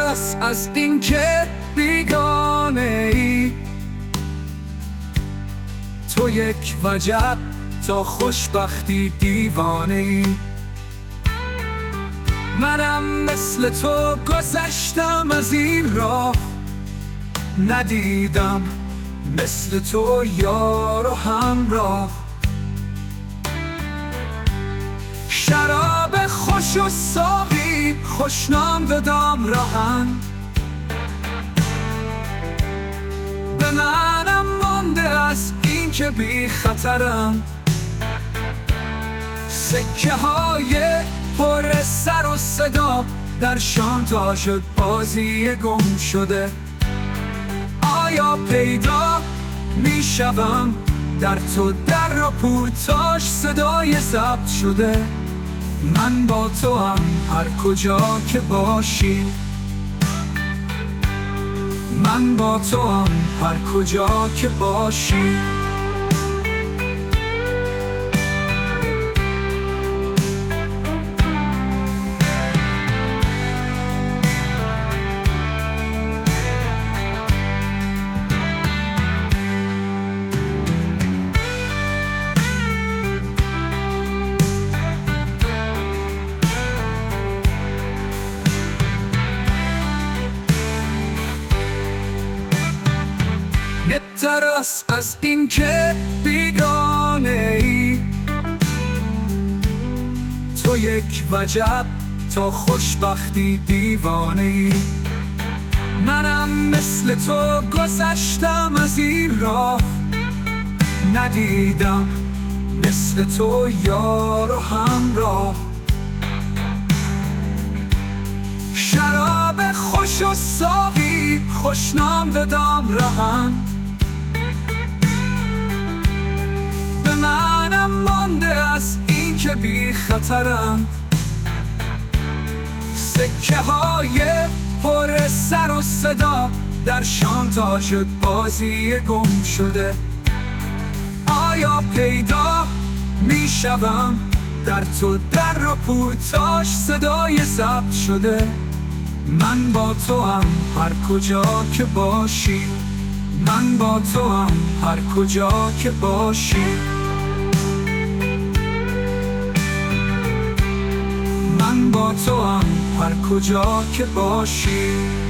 است از این که بیگانه ای. تو یک وجب تا خوشبختی دیوانه ای. منم مثل تو گذشتم از این راه، ندیدم مثل تو یار و همراه. شراب خوش و ساقی خوشنام بدام راهن، به منم مانده از این که بی خطرم. سکه های پر سر و صدا در شانتاژ بازی گم شده. آیا پیدا می شوم در تو در و پوتاش صدای ضبط شده؟ من با تو هم هر کجا که باشی، من با تو هم هر کجا که باشی. بهتر است از این که بیگانه ای. تو یک وجب تا خوشبختی دیوانه ای. منم مثل تو گذشتم از این راه، ندیدم مثل تو یار و همراه. شراب خوش و ساقی خوشنام بدام راهن، به منم مانده از این که بی خطرم. سکه های پر سر و صدا در شانتاژ بازی گم شده. آیا پیدا می شوم در تو در و پوتاش صدای ضبط شده؟ من با تو هم هر کجا که باشی، من با تو هم هر کجا که باشی. من با تو هم هر کجا که باشی.